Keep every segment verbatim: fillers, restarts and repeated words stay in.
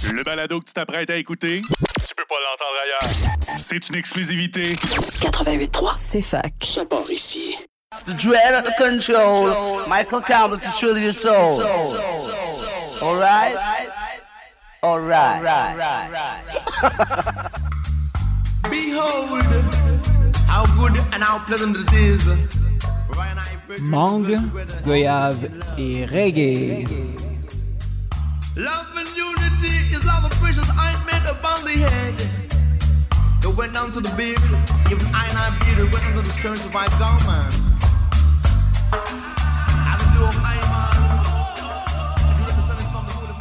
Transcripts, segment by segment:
Le balado que tu t'apprêtes à écouter, tu peux pas l'entendre ailleurs. C'est une exclusivité. quatre-vingt-huit point trois, c'est fac. Ça part ici. The dread of the control, Michael Campbell to thrill your soul. All right, all right. Behold, how good and how pleasant it is. Mangue, goyave et reggae. Love and unity is love of precious ointment upon the head. It went down to the beard, even I and I beard, it went into the skirts of my garment. I would do a I man. You represent it from the holy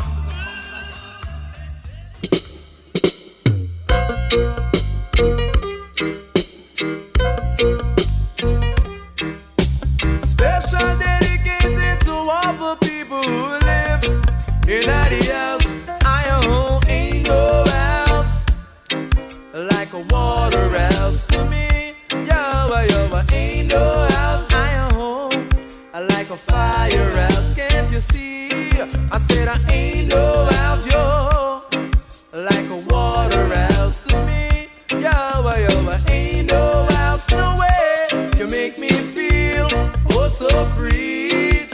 mountains. Special dedicated to all the people who live in the house. I own ain't no house like a water house to me. Yo, yo, ain't no house I own like a firehouse. Can't you see? I said I ain't no house, yo, like a water house to me. Yo, yo, ain't no house, no way. You make me feel oh so free.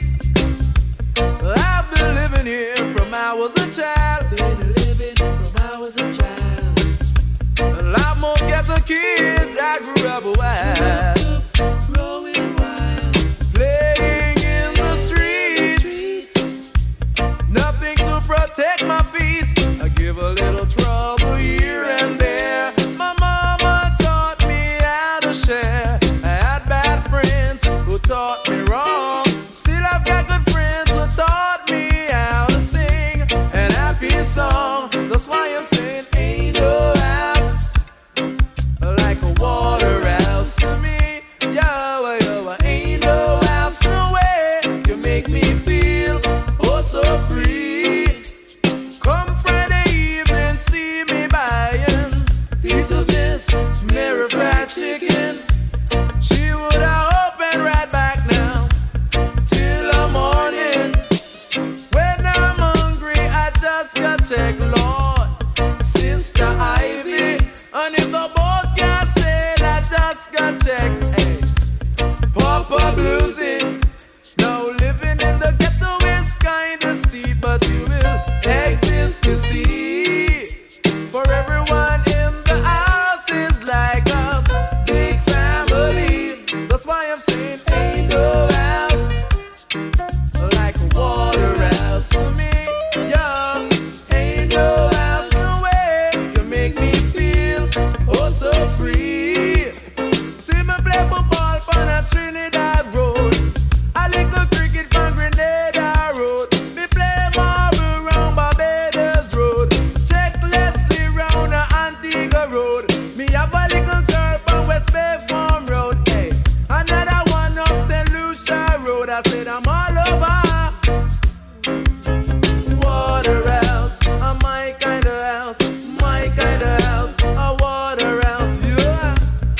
I've been living here from I was a child. Been living from I was a child. And like most ghetto kids, I grew up wild. Growing wild. Playing in the streets. Nothing to protect my feet. I give a little trouble here and there. My mama taught me how to share. I had bad friends who taught me wrong. Still I've got good friends who taught me how to sing an happy song. That's why I'm saying ain't no house like a water house to me. Yo, yo, ain't no house, no way. You make me feel oh so free. Come Friday evening, see me buying piece of this Mary fried chicken. She would have opened right back now till the morning. When I'm hungry, I just got check, Lord, Sister Ivy. And if the boat can sail, I just got check, hey, Papa Bluesy. Now living in the ghetto is kinda steep, but you will exist to see. For everyone in the house is like a big family. That's why I'm saying ain't no house like a water house to me. Yeah, ain't no house, no way. You make me feel oh so free. See me play football on a Trinidad road. I lick a cricket from Grenada road. Me play marble round Barbados road. Check Leslie round the Antigua road. Me have a little girl from West Bay Farm road. Hey, another one up Saint Lucia road. I said I'm all over. Water house, a my kind of house, my kind of house, a water house, yeah.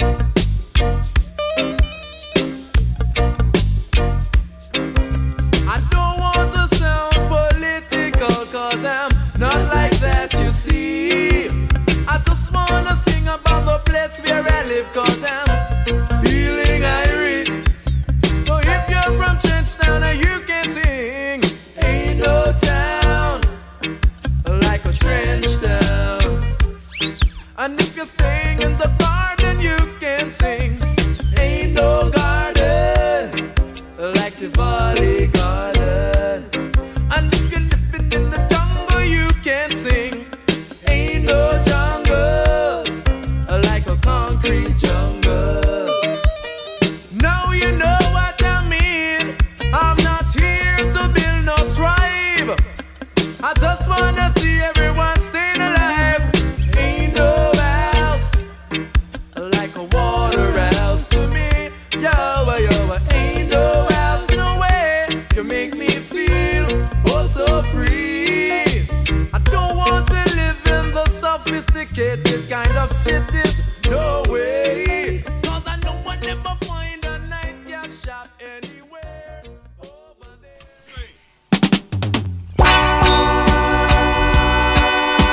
I don't want to sound political, cause I'm not like that, you see. I just wanna sing about the place where I live, cause I'm feeling irate. So if you're from Trenchtown, you can sing. Ain't no town like a trench town. And if you're staying in the garden, you can sing. Ain't no garden like the Valley Garden. And if you're living in the jungle, you can sing. Ain't no jungle like a concrete jungle. Now you know what I mean. I'm not here to build no strife. I just wanna see everyone staying alive. Ain't no house like a water house to me. Yo, yo, ain't no house, no way. You make me feel oh so free. I don't want to live in the sophisticated kind of cities. No way. Cause I know I never find a nightcap shop anywhere over there.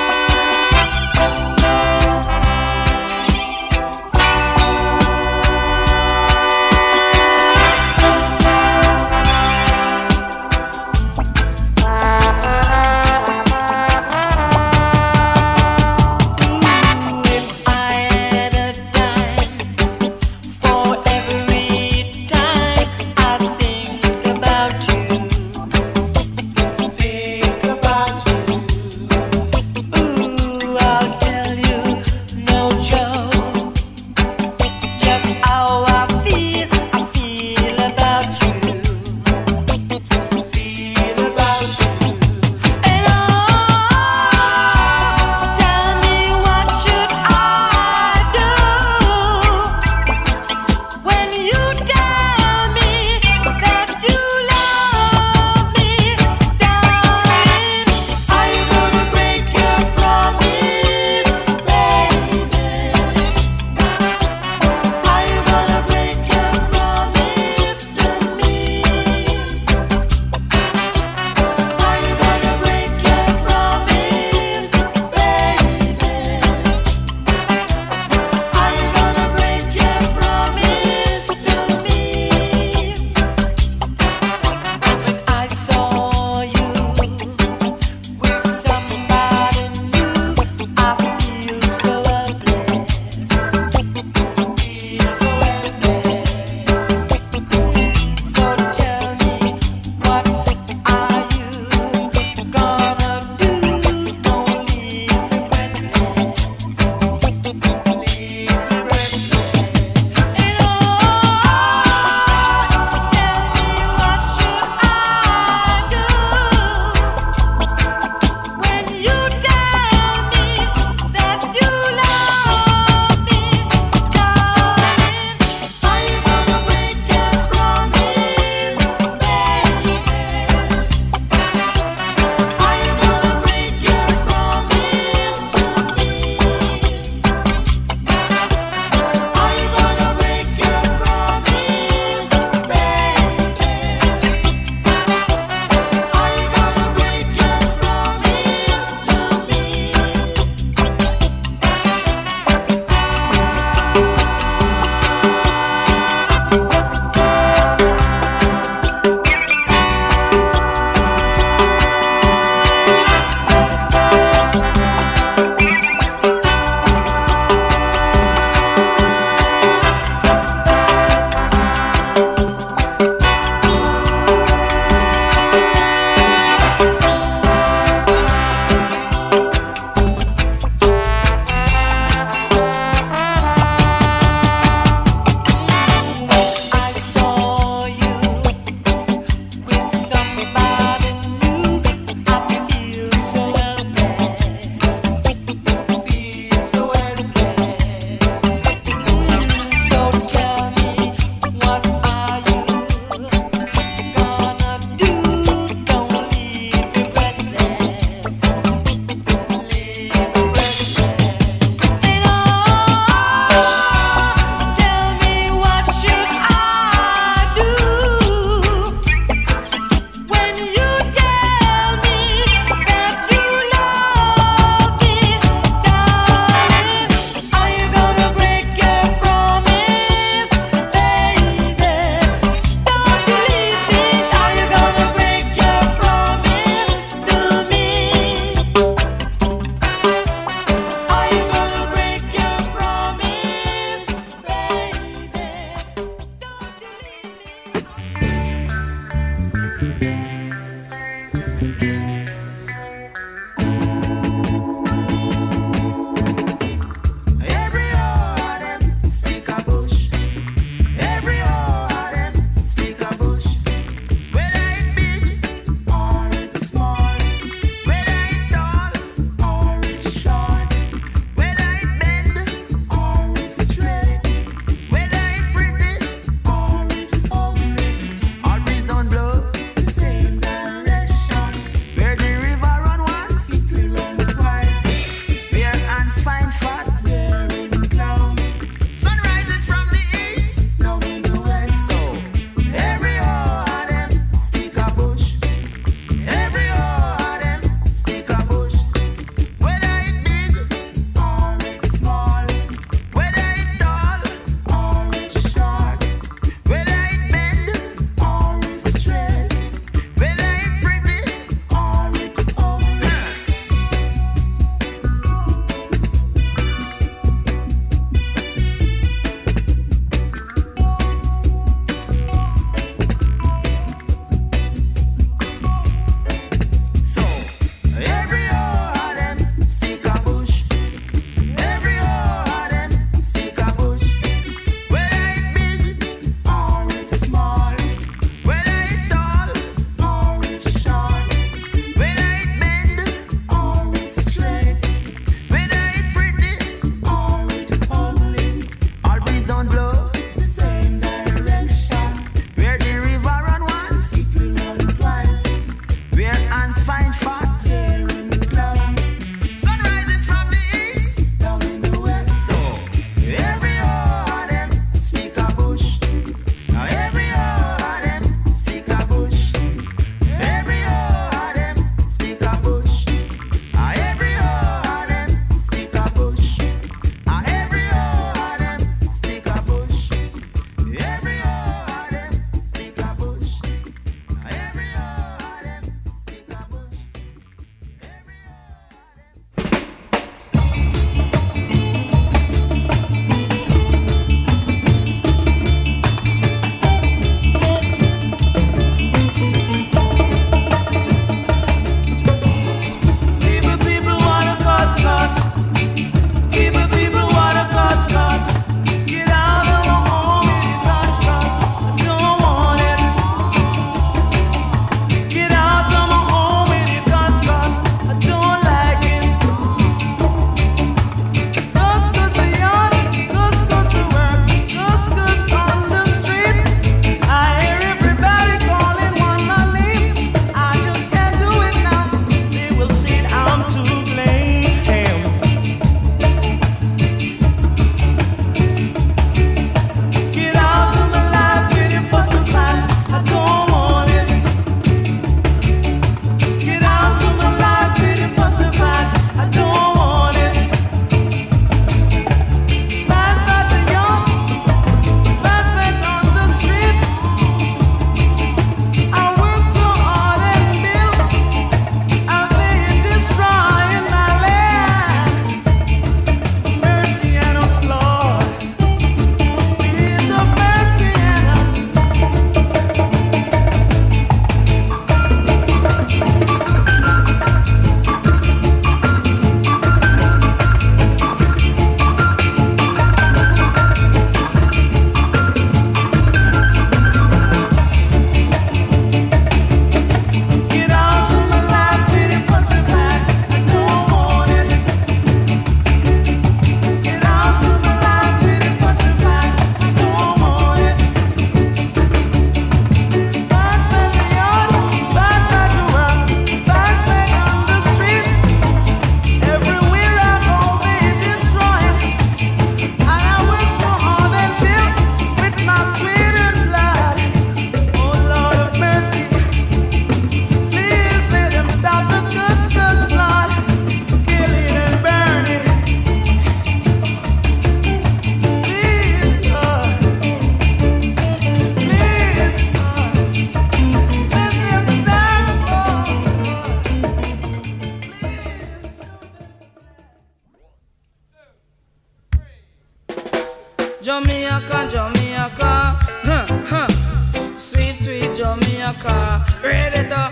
Jamaica, Jamaica, huh, huh. Sweet, sweet Jamaica, ready to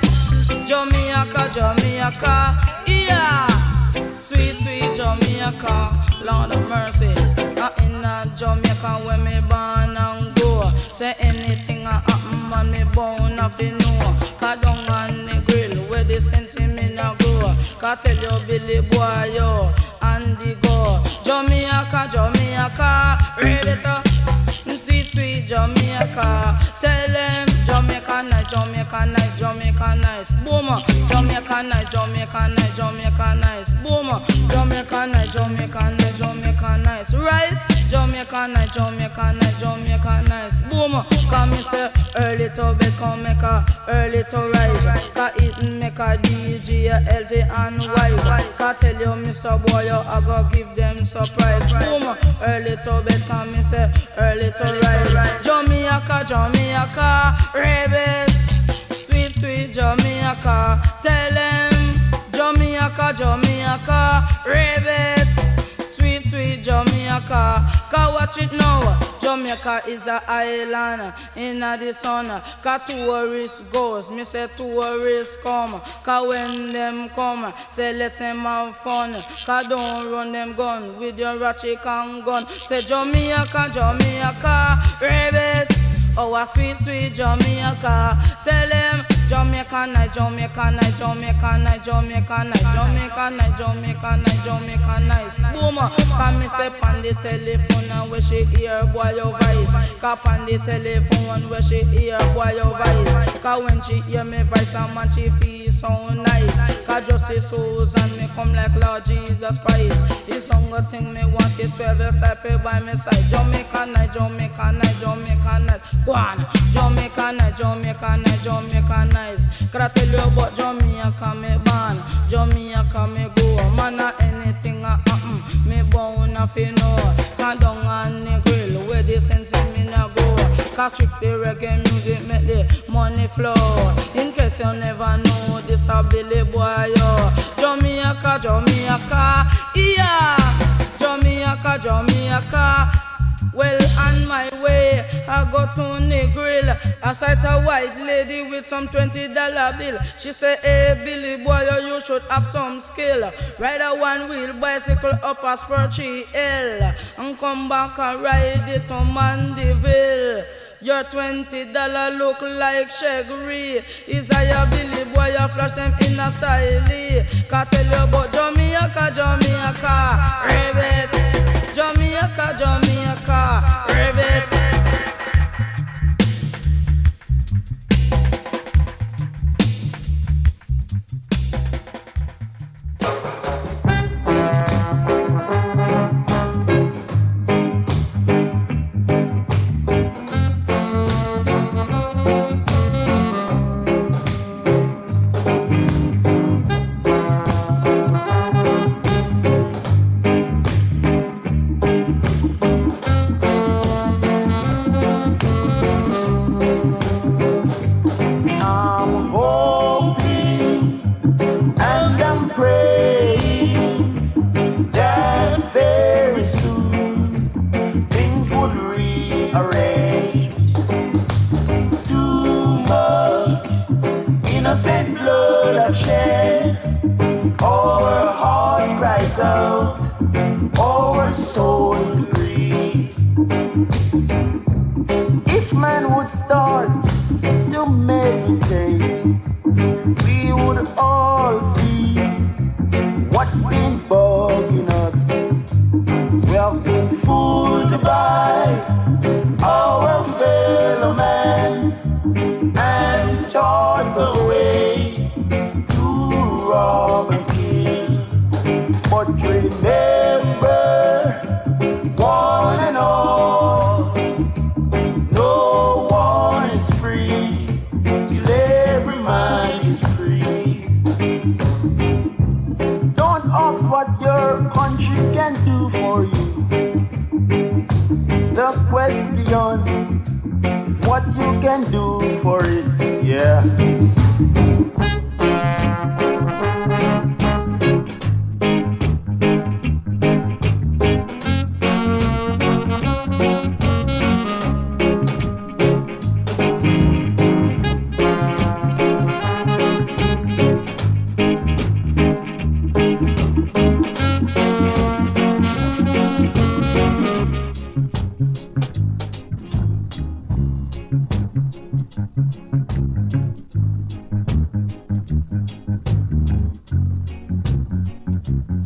Jamaica, Jamaica, yeah. Sweet, sweet Jamaica, Lord of mercy. I in a Jamaica when me born and go. Say anything I happen and me born off you know. Cause down on the grill where the sense in me now go. Cause tell you Billy boy yo and the go. Jamaica, Jamaica, ready to sweet, sweet Jamaica. Tell them Jamaica nice, Jamaica nice, Jamaica nice. Boom, Jamaica nice, Jamaica nice, Jamaica nice. Boom, Jamaica nice, Jamaica nice, Jamaica nice. Right? Jamaica nice, Jamaica nice, Jamaica nice. Boom, come me say early to bed, come make a early to rise. Cause it make a D J healthy and wise. Cause tell you Mister Boy, I go give them surprise. Boom, early to bed, come me say early to rise. Jamaica, Jamaica, rabbit. Sweet, sweet Jamaica. Tell them Jamaica, Jamaica, rabbit. Sweet, sweet Jamaica. Cause watch it now. Jamaica is a island in the sun. Cause tourists goes, me say tourists come. Cause when them come, say let them have fun. Cause don't run them gun with your ratchet and gun. Say Jamaica, Jamaica, rabbit. Oh, a sweet, sweet Jamaica. Tell them Jamaica nice, Jamaica nice, Jamaica nice, Jamaica nice, Jamaica nice, Jamaica nice, Jamaica nice. Boom, come me say on the telephone and where she hear boy your voice. Cause on the telephone where she hear boy your voice. Cause when she hear me voice and man she feel so nice. Cause just say Susan me come like Lord Jesus Christ. It's hunger thing me want is twelve disciples by my side. Jamaica nice, Jamaica nice, Jamaica nice. Go on, Jamaica nice, Jamaica nice, Jamaica nice. Cause I tell you about Jamaica me born, Jamaica me go. Man a anything a happen, me born a fi know. Cause down on the grill where the sense in me na go. Cause strictly reggae music make the money flow. In case you never know, this a Billy boy yo. Jamaica, Jamaica, yeah. Jamaica, Jamaica. Well, on my way, I go to the grill. I sight a white lady with some twenty dollar bill. She say, hey, Billy boy, you should have some skill. Ride a one-wheel bicycle up a Spurchy Hill and come back and ride it to Mandeville. Your twenty dollar look like Shaggy. Is I a Billy boy, you flash them in a style. Can't tell you about Jamaica, Jamaica, rabbit. Jamaica, Jamaica, rabbit.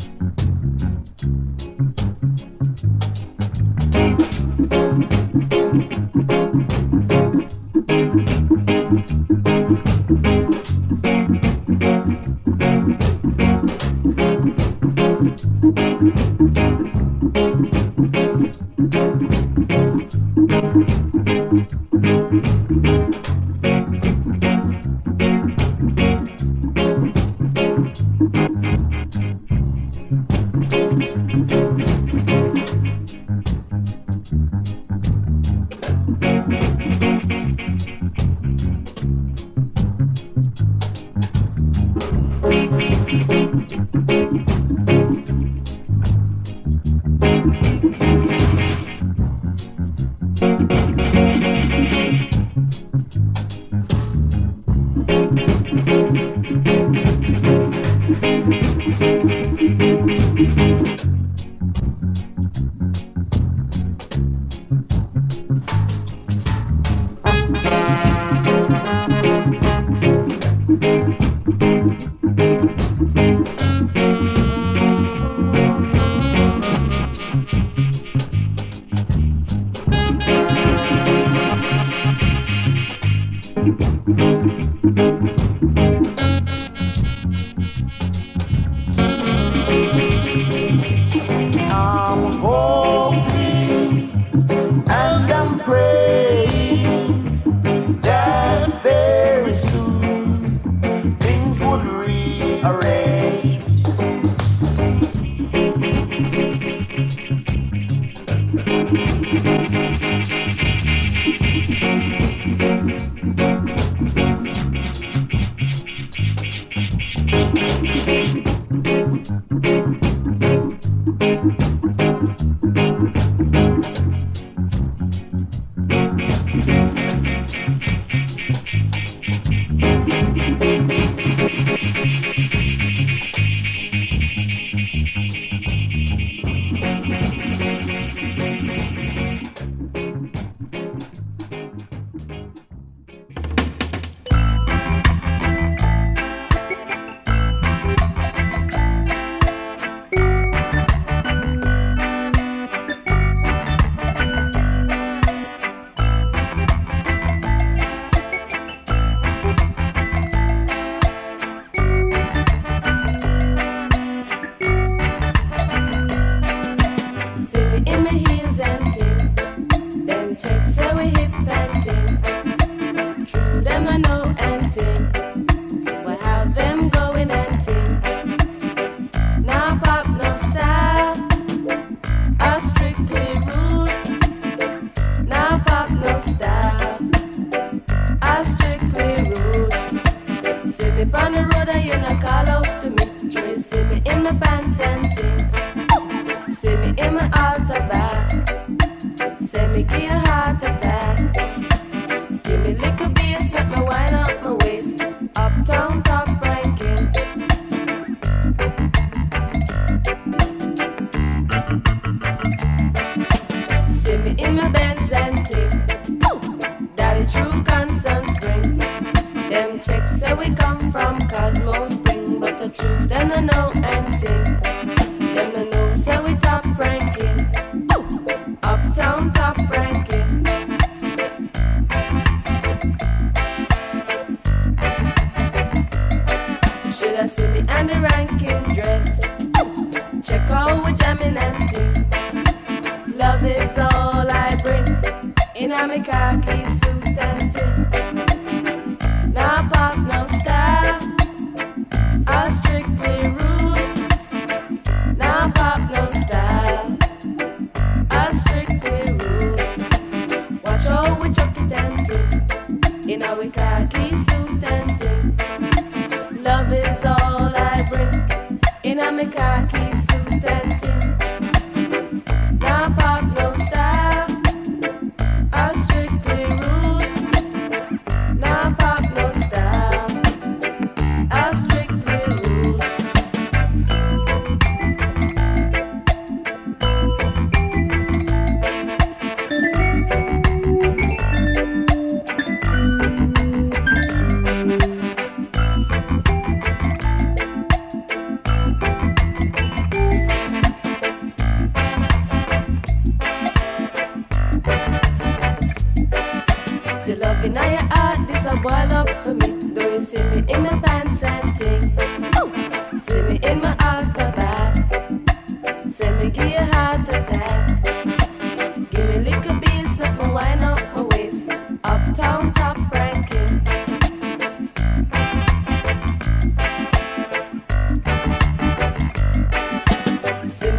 Now pop no style, I strictly rule.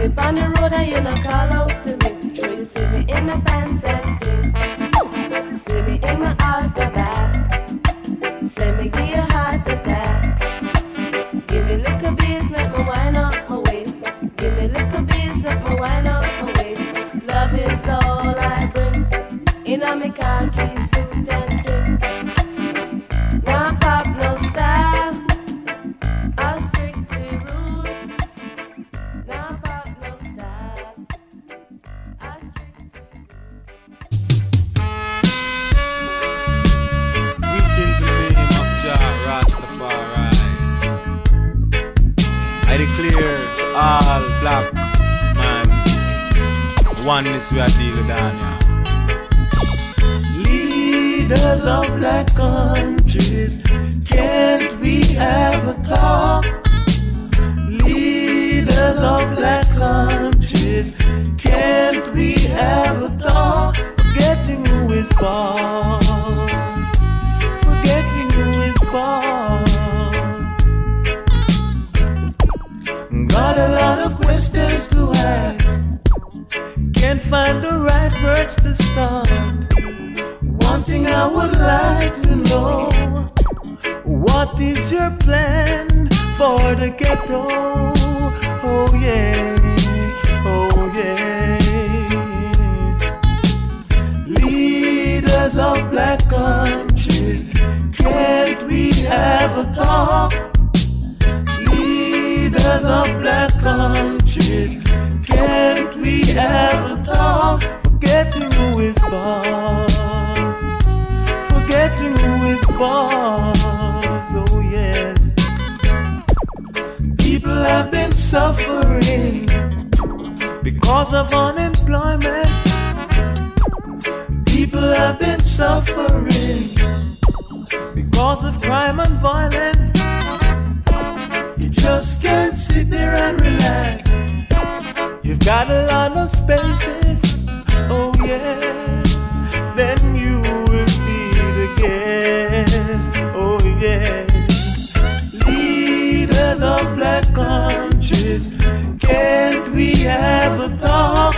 me on the road and you no call out to me. Sure you see me in my pants and thing. See me in my altar back. Say me give you a heart attack. Give me little beats, make me wind up my waist. Give me little beats, make me wind up my waist. Love is all I bring. In a me khaki suit and ting. Now pop no style. I'll strictly roots. Now pop no style. I'll strictly Greetings in the name of Jah Rastafari. I declare all black man oneness we are dealing down here. Leaders of black countries, can't we have a talk? Leaders of black countries, can't we have a talk? Forgetting who is boss, forgetting who is boss. Got a lot of questions to ask, can't find the right words to start. One thing I would like to know, what is your plan for the ghetto? Oh yeah, oh yeah. Leaders of black countries, can't we have a talk? Leaders of black countries, can't we have a talk? Forgetting who is boss, forgetting who is boss, oh yes. People have been suffering because of unemployment. People have been suffering because of crime and violence. You just can't sit there and relax. You've got a lot of spaces, oh yeah. Then you will be the guest, oh yes. Leaders of black countries, can't we have a talk?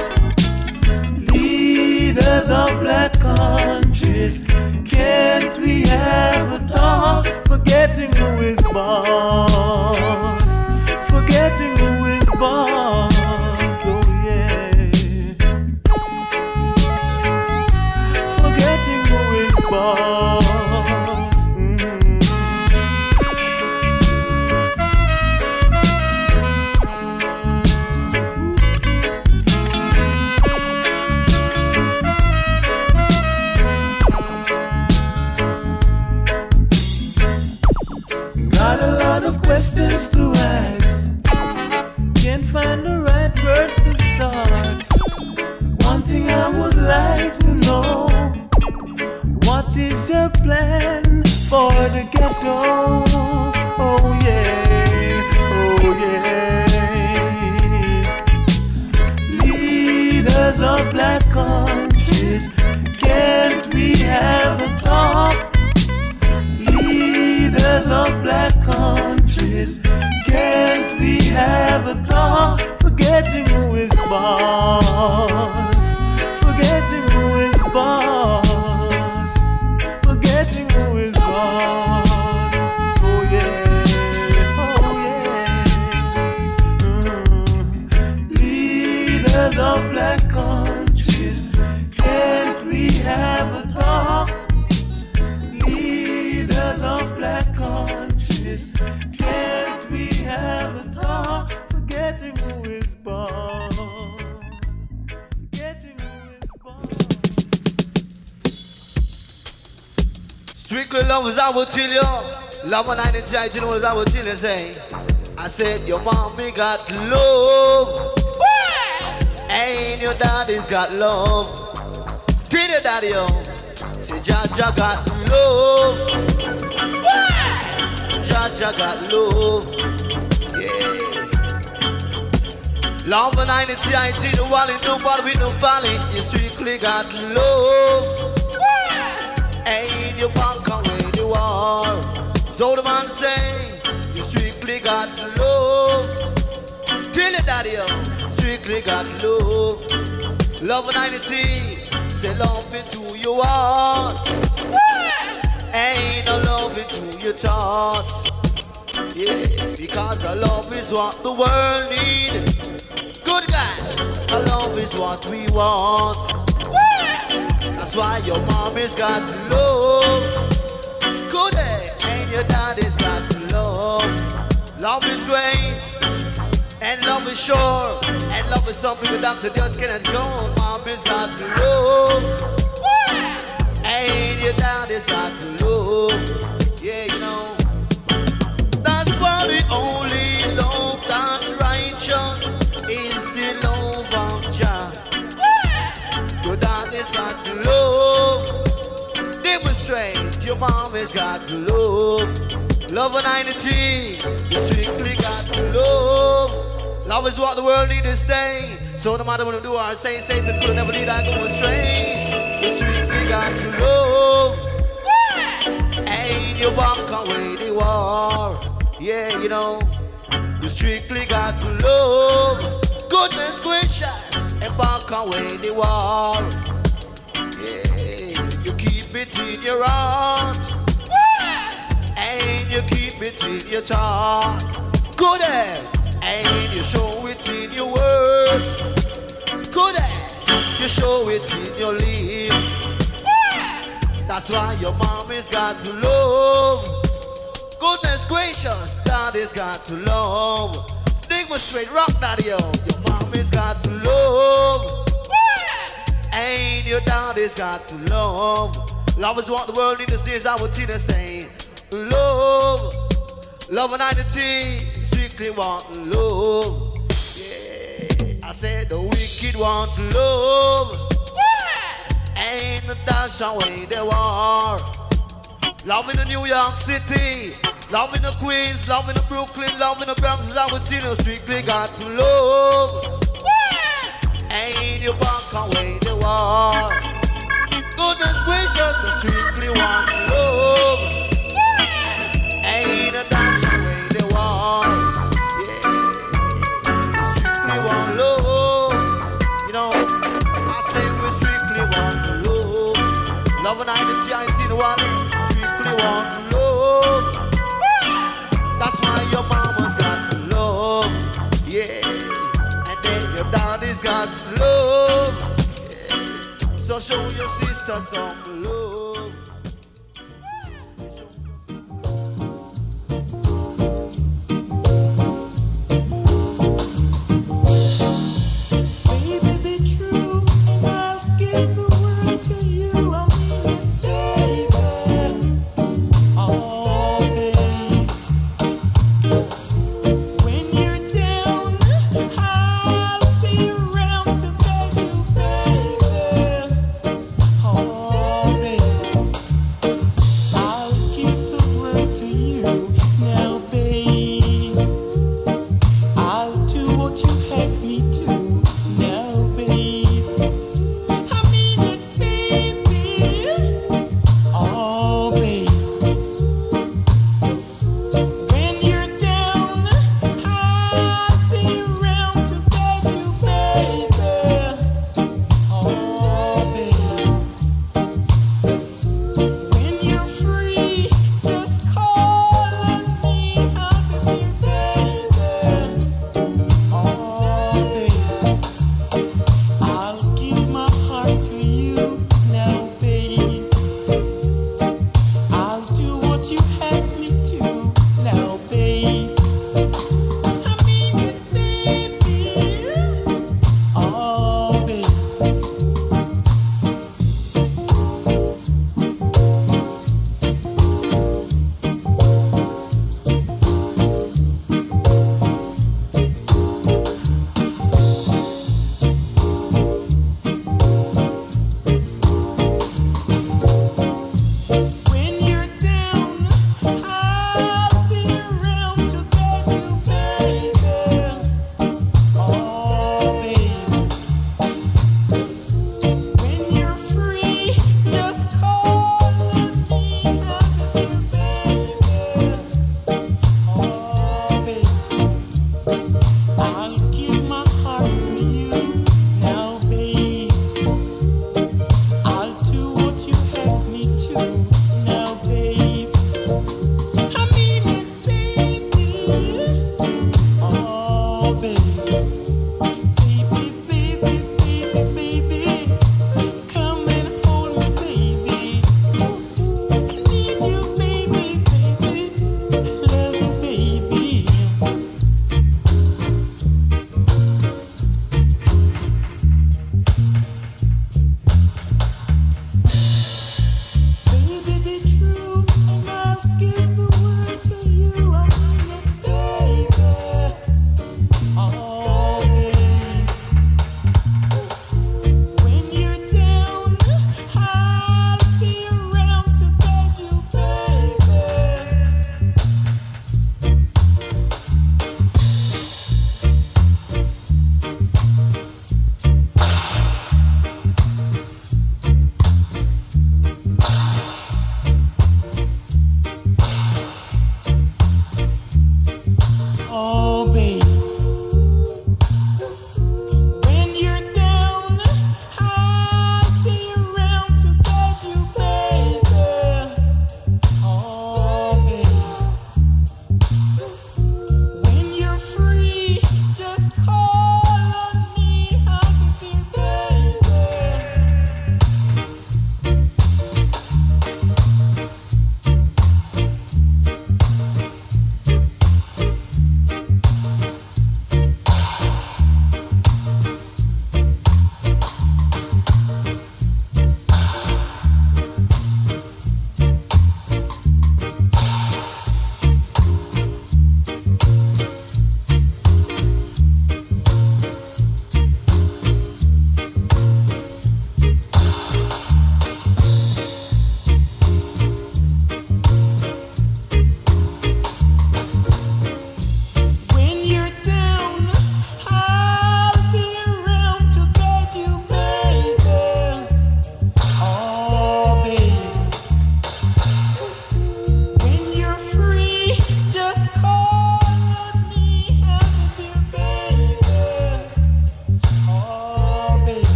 Leaders of black countries, can't we have a talk? Forgetting who is boss, forgetting who is boss, oh yeah. Forgetting who is boss. Got a lot of questions to ask, can't find the right words to start. One thing I would like to know, what is your plan for the ghetto? Oh yeah, oh yeah. Leaders of black countries, can't we have a talk? Leaders of black countries, can't we have a talk? Forgetting who is boss, forgetting who is boss, forgetting who is boss. Oh yeah, oh yeah. Mm. Leaders of black countries, can't we have a talk? Leaders of black countries, can't we have a talk? Forgetting who is born, forgetting who is born. Strictly lovers, I will tell you. Love and I didn't tell you what I will tell you. Say, I said your mommy got love, and your daddy's got love. Tell your daddy, yo. Say, Jaja got love. Jaja got love. Yeah. Love and I didn't tell you the one in nobody with no valley. You strictly got love. Ain't you back away the war. So the man say, you strictly got love. Tell your daddy, yo. strictly got love. Love and unity, say love it who you want. Ain't no love it who you thought. Yeah, because the love is what the world need. Good guys, the love is what we want. That's why your mom has got love. Good day, and your daddy's got love. Love is great, and love is sure, and love is something the doctor just cannot go. Mom has got love, and your daddy's got love. Yeah, you know, that's why the only love that's righteous is the love of Jah. Your daddy's got love. Demonstrate your mom has got love. Love and unity, you strictly got love. Love is what the world needs to stay. So no matter what we do or say, Satan could never lead I go astray. You strictly got love. Ain't you walk away the war. Yeah, you know, you strictly got love. Goodness gracious, and walk away the war. Yeah, you keep it in your heart. And you keep it in your heart. Good air. And you show it in your words. Good air. You show it in your lips. That's why your mom has got to love. Goodness gracious, daddy's got to love. Demonstrate rock daddy, yo. Your mom has got to love. And your daddy's got to love. Love is what the world needs these days, I would Tina say. Love, love and unity, strictly want love. Yeah, I said the wicked want love. Ain't the dash away the war. Love in the New York City, love in the Queens, love in the Brooklyn, love in the Bronx, I would see no strictly got to love. Ain't you back away the war. Goodness gracious, the strictly want love. Ain't a dash away the war. Yeah, strictly want love. You know, I say we strictly want love. Love and identity, I see the one. Strictly want love. That's why your mama's got love. Yeah, and then your daddy's got love. Yeah. So show your sister some love. Oh, baby.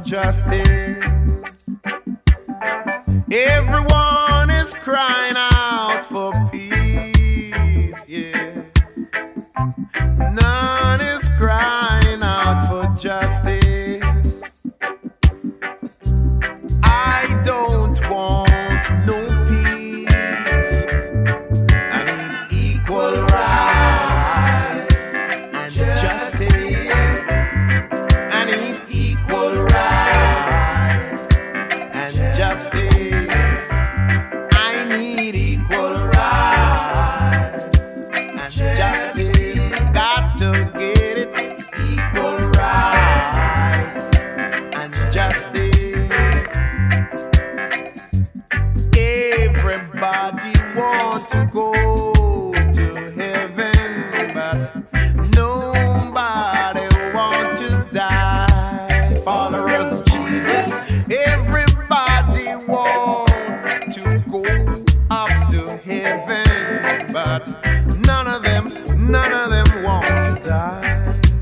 justice. Everyone is crying out for peace, yes. None is crying out for justice. I don't want no peace. I need equal rights and justice. I need equal rights and justice. I need equal rights and justice. Got to get it. Equal rights and justice. Everybody wants to go to heaven, but nobody wants to die. Followers of Jesus, everybody wants to go up to heaven, but none of them, none of them want to die.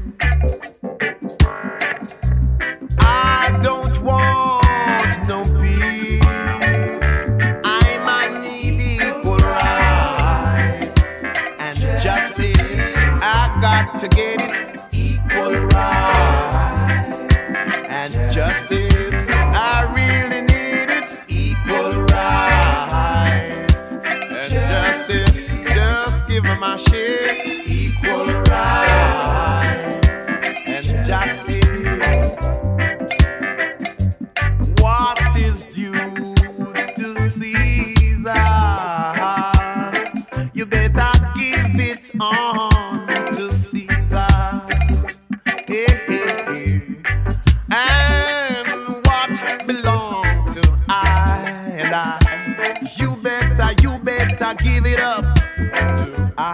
I don't want no peace. I might need equal rights and justice. I got to get it. Equal rights and justice. I really need it. Equal rights and justice. Just give them my share. Equal rights and justice. What is due to Caesar? You better give it on to Caesar. Hey, hey, hey. And what belongs to I and I? You better, you better give it up to I.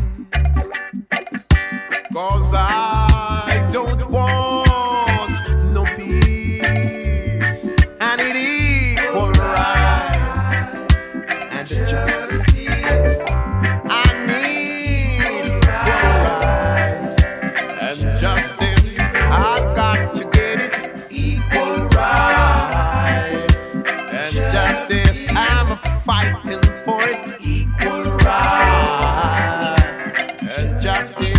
'Cause I don't want no peace. I need equal rights and justice. I need equal rights and justice. I got to get it. Equal rights and justice. I'm fighting for it. Equal rights and justice.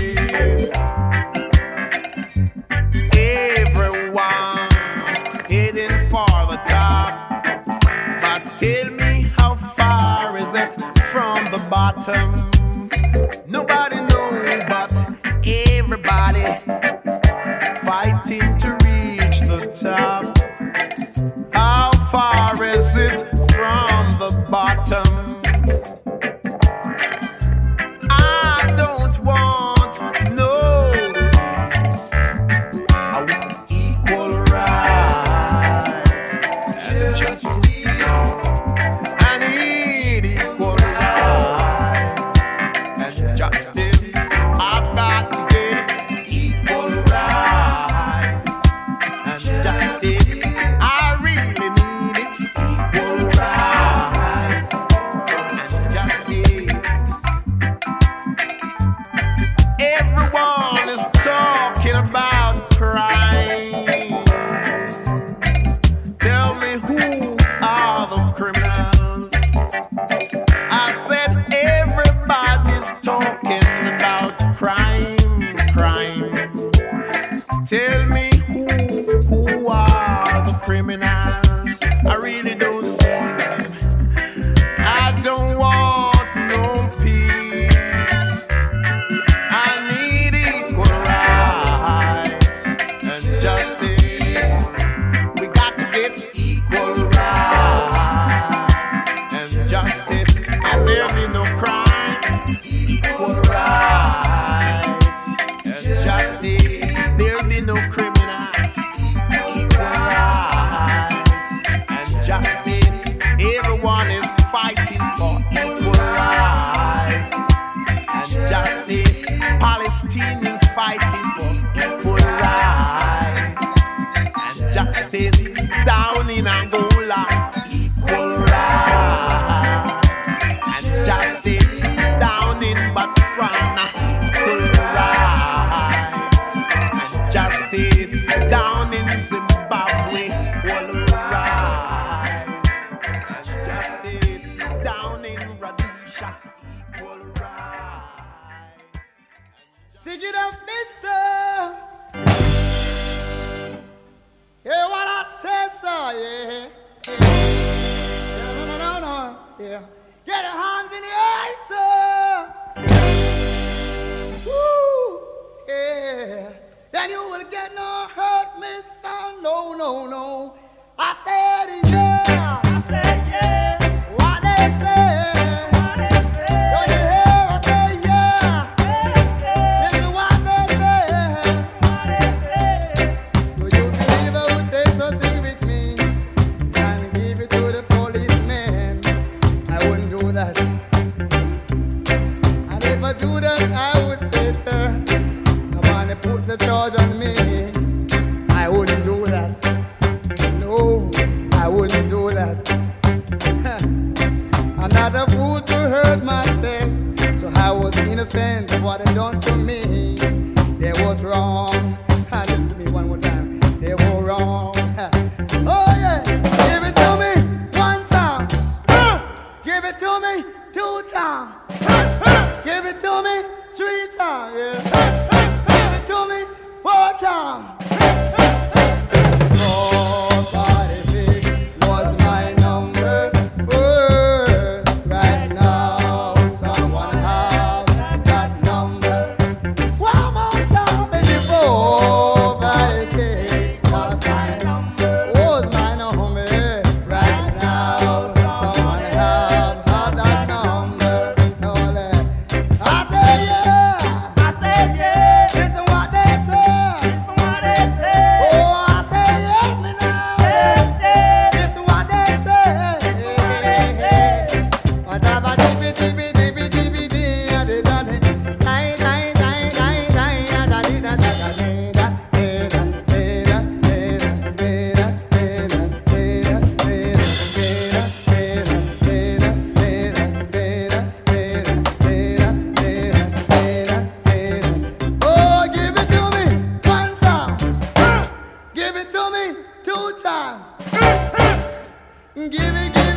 Everyone heading for the top, but tell me how far is it from the bottom? Nobody knows, but everybody fighting to reach the top. How far is it from the bottom? I don't want no. I want equal rights and justice. I need equal rights and justice. I've got to get it. Equal rights and justice. I really need it. Equal rights and justice. Everyone is talking about crime. Tell me, who are the criminals? I said everybody's talking about crime, crime. Tell me, who who are the criminals? I really don't see them. I don't want no peace. I need equal rights and justice. We got to get equal rights and justice. And there'll be no crime. Equal rights and justice. There'll be no criminals. Equal rights and justice. Everyone is fighting for equal rights and justice. Palestinians fighting for equal rights and justice. Down in Angola, equal rights and justice. Down in Botswana, equal rights and justice. Down in Zimbabwe, Yeah. Get your hands in the air, sir. Woo, yeah. Then you will get no hurt, mister. No, no, no. I said yeah. I said yeah. What they say. Don't you hear? I say yeah. This is what they say. Do you believe I would take something with me and give it to the policeman? I wouldn't do that. And if I do that, I would say, sir, I want to put the charge on me. I wouldn't do that. No, I wouldn't do that. I'm not a fool to hurt myself, so I was innocent of what they done to me. They was wrong. Listen to me one more time. They were wrong. Oh yeah, give it to me one time. Give it to me two times. Give it to me three times. Yeah. Give it to me four times. Four, five, six was my number. Oh, right now someone has that number. One more time, baby. Four, five, six was my number. Was my number. Right now someone has that number. Oh, let- I say yeah. I say yeah. Listen what they say. Listen what they say. Oh, I say yes me now. Listen what they say. What have a dibby dibby dibby dibby dee da di da di. Die die die die die da di da da da di da di da di da di da di da di da di da di da di da di da di da di da di da di da di da. Oh, give it to me one time. Give it to me two times. Give it, give